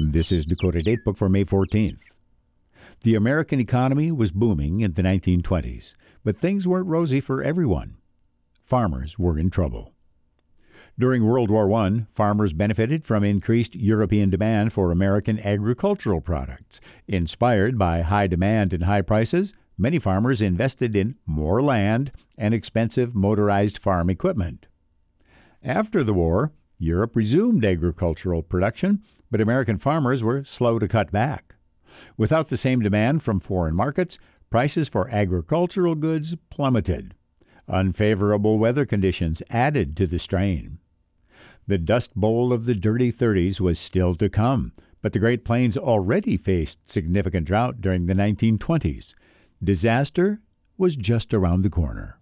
This is Dakota Datebook for May 14th. The American economy was booming in the 1920s, but things weren't rosy for everyone. Farmers were in trouble. During World War I, farmers benefited from increased European demand for American agricultural products. Inspired by high demand and high prices, many farmers invested in more land and expensive motorized farm equipment. After the war, Europe resumed agricultural production, but American farmers were slow to cut back. Without the same demand from foreign markets, prices for agricultural goods plummeted. Unfavorable weather conditions added to the strain. The Dust Bowl of the Dirty 30s was still to come, but the Great Plains already faced significant drought during the 1920s. Disaster was just around the corner.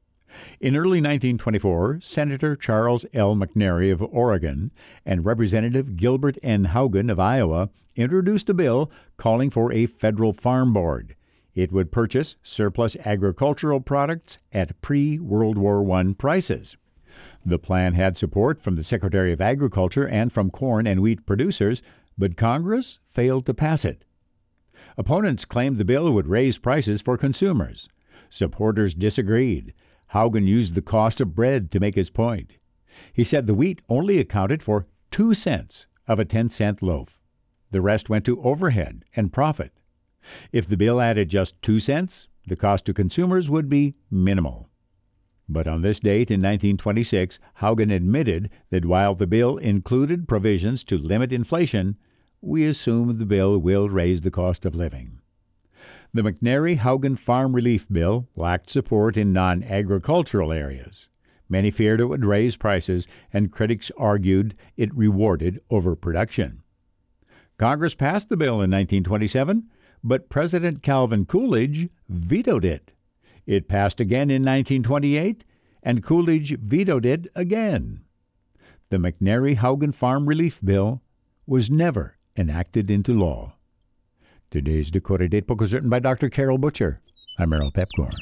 In early 1924, Senator Charles L. McNary of Oregon and Representative Gilbert N. Haugen of Iowa introduced a bill calling for a federal farm board. It would purchase surplus agricultural products at pre-World War I prices. The plan had support from the Secretary of Agriculture and from corn and wheat producers, but Congress failed to pass it. Opponents claimed the bill would raise prices for consumers. Supporters disagreed. Haugen used the cost of bread to make his point. He said the wheat only accounted for 2 cents of a 10-cent loaf. The rest went to overhead and profit. If the bill added just 2 cents, the cost to consumers would be minimal. But on this date in 1926, Haugen admitted that while the bill included provisions to limit inflation, we assume the bill will raise the cost of living. The McNary-Haugen Farm Relief Bill lacked support in non-agricultural areas. Many feared it would raise prices, and critics argued it rewarded overproduction. Congress passed the bill in 1927, but President Calvin Coolidge vetoed it. It passed again in 1928, and Coolidge vetoed it again. The McNary-Haugen Farm Relief Bill was never enacted into law. Today's Dakota Datebook was written by Dr. Carol Butcher. I'm Errol Pepcorn.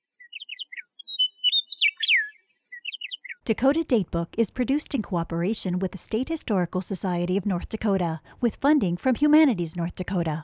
Dakota Datebook is produced in cooperation with the State Historical Society of North Dakota, with funding from Humanities North Dakota.